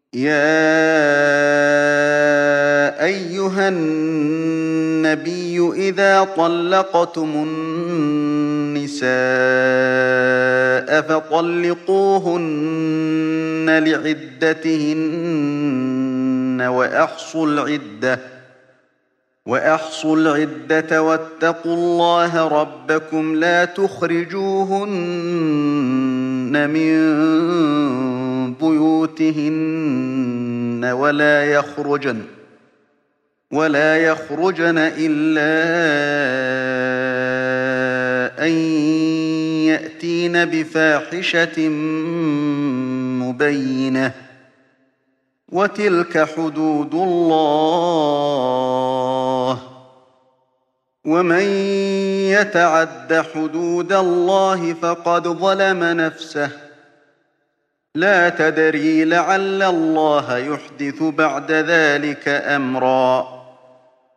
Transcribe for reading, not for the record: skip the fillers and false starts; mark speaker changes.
Speaker 1: يا أيها النبي إذا طلقتم النساء فطلقوهن لعدتهن وأحصوا العدة واتقوا الله ربكم لا تخرجوهن من بيوتهن ولا يخرجن إلا أن يأتين بفاحشة مبينة وتلك حدود الله ومن يتعد حدود الله فقد ظلم نفسه لا تدري لعل الله يحدث بعد ذلك أمرا